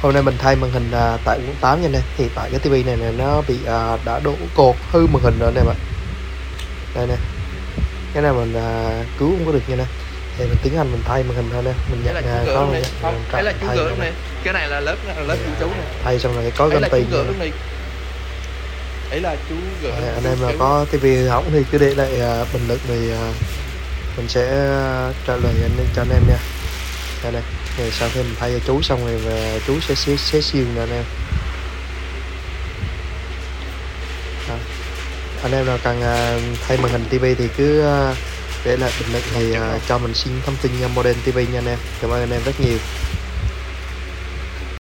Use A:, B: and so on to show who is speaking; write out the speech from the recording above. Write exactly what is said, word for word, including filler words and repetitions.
A: Hôm nay mình thay màn hình à, tại quận tám nha anh em. Hiện tại cái tivi này, này nó bị à, đã đổ cột hư màn hình rồi anh em ạ. Đây nè, cái này mình à, cứu không có được nha nè. Thì mình tiến hành mình thay màn hình thôi nè. Mình
B: Đấy
A: nhận
B: là chú
A: à,
B: gỡ
A: có
B: luôn đi.
A: nhận,
B: Không,
A: nhận,
B: đấy là chú
A: thay
B: gỡ
A: nè.
B: luôn đi. Cái này là lớp là lớp
A: Thì,
B: của chú nè.
A: thay xong rồi có
B: Đấy
A: gắn
B: là chú
A: tiền
B: gỡ
A: nha.
B: luôn đi. Đấy là chú gỡ.
A: Rồi, anh em nào có tivi hư hỏng thì cứ để lại à, bình luận thì à, mình sẽ à, trả lời anh cho anh em nha. Đây này, rồi sau khi mình thay cho chú xong rồi và chú sẽ xé, xé xiên nè anh em. À, anh em nào cần à, thay màn hình tivi thì cứ à, để lại bình luận thì à, cho mình xin thông tin model tivi nha anh em. Cảm ơn anh em rất nhiều.